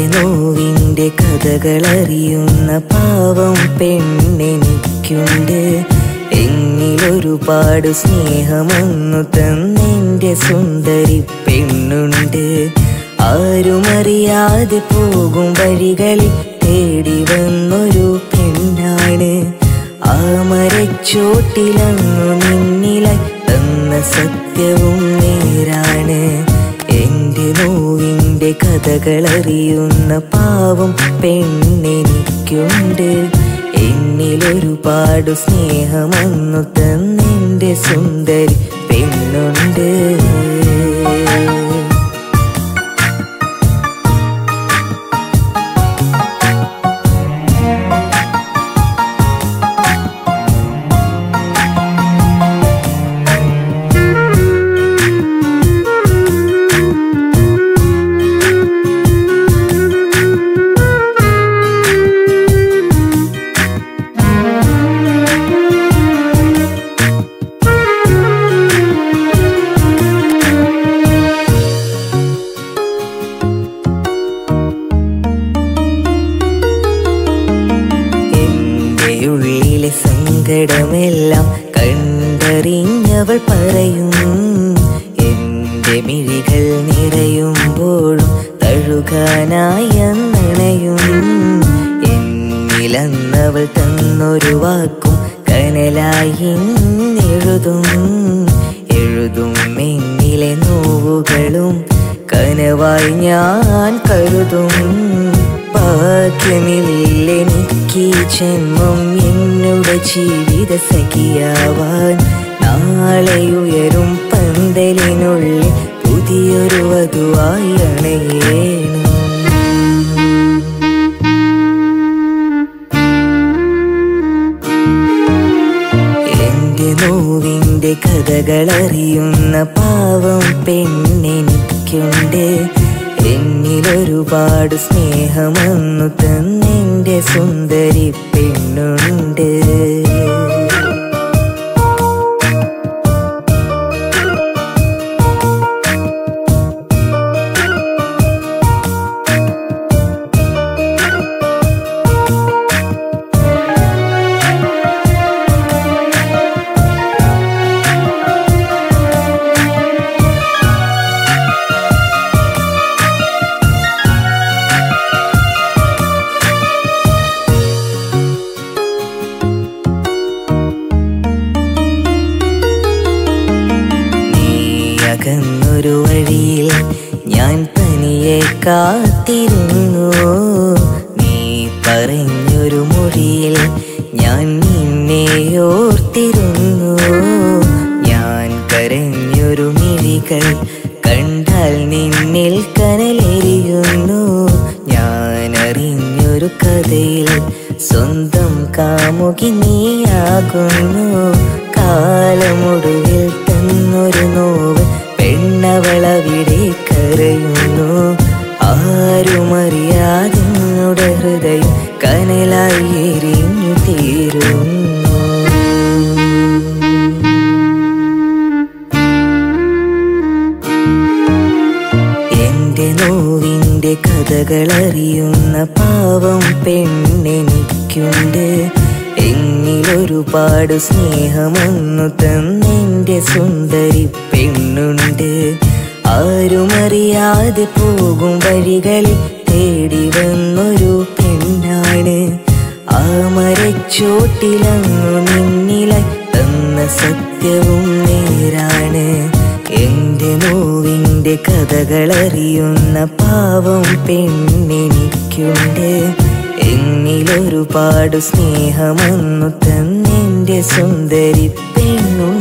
എന്റെ നോവിൻ്റെ കഥകളറിയുന്ന പാവം പെണ്ണെനിക്കുണ്ട്. എന്നിലൊരുപാട് സ്നേഹമൊന്നു തന്നെൻ്റെ സുന്ദരി പെണ്ണുണ്ട്. ആരുമറിയാതെ പോകും വഴികളിൽ തേടി വന്നൊരു പെണ്ണാണ്. ആ മരച്ചോട്ടിലങ്ങു നിന്നിലായി തന്ന സത്യവും നേരാണ്. എന്റെ നോവിൻ്റെ കഥകളറിയുന്ന പാവം പെണ്ണെനിക്കുണ്ട്. എന്നിലൊരുപാട് സ്നേഹമൊന്നു തന്നെൻ്റെ സുന്ദരി പെണ്ണുണ്ട്. സങ്കടമെല്ലാം കണ്ടറിഞ്ഞവൾ പറയും. എന്റെ മിഴികൾ നിറയുമ്പോഴും തഴുകാനായി അന്നണയും. എന്നിലന്നവൾ തന്നൊരു വാക്കും കനലായി എഴുതും. എന്നിലെ നോവുകളും കനവായി ഞാൻ കരുതും. ഭാഗ്യമില്ലെനിക്ക് ജന്മം എന്നുടെ ജീവിത സഖിയാവാൻ. നാളെയുയരും പന്തലിനുള്ളിൽ പുതിയൊരു വധുവായി അണയേണം. എന്റെ നോവിൻ്റെ കഥകളറിയുന്ന പാവം പെണ്ണെനിക്കുണ്ട്. എന്നിലൊരുപാട് സ്നേഹമൊന്നു തന്നെൻ്റെ സുന്ദരി പെണ്ണുണ്ട്. അകന്നൊരു വഴിയിൽ ഞാൻ തനിയെ കാത്തിരുന്നു. നീ പറഞ്ഞൊരു മൊഴിയിൽ ഞാൻ നിന്നെ ഓർത്തിരുന്നു. ഞാൻ കരഞ്ഞൊരു മിഴികൾ കണ്ടാൽ നിന്നിൽ കനലെരിയുന്നു. ഞാൻ അറിഞ്ഞൊരു കഥയിൽ സ്വന്തം കാമുകി നീയാകുന്നു. കാലമൊടുവിൽ തന്നൊരു നോവ് പെണ്ണവളവിടെ കരയുന്നു. ആരുമറിയാതെ എന്നുടെ ഹൃദയം കനലായി എരിഞ്ഞു തീരുന്നു. എന്റെ നോവിൻ്റെ കഥകളറിയുന്ന പാവം പെണ്ണെനിക്കുണ്ട്. എന്നിലൊരുപാട് സ്നേഹമൊന്നു തന്നെൻ്റെ സുന്ദരി പെണ്ണുണ്ട്. ആരുമറിയാതെ പോകും വഴികളിൽ തേടി വന്നൊരു പെണ്ണാണ്. ആ മരച്ചോട്ടിലങ്ങു നിന്നിലായി തന്ന സത്യവും നേരാണ്. എന്റെ നോവിൻ്റെ കഥകളറിയുന്ന പാവം പെണ്ണെനിക്കുണ്ട്. എന്നിലൊരുപാട് സ്നേഹമൊന്നു തന്നെൻ്റെ സുന്ദരി പെണ്ണുണ്ട്.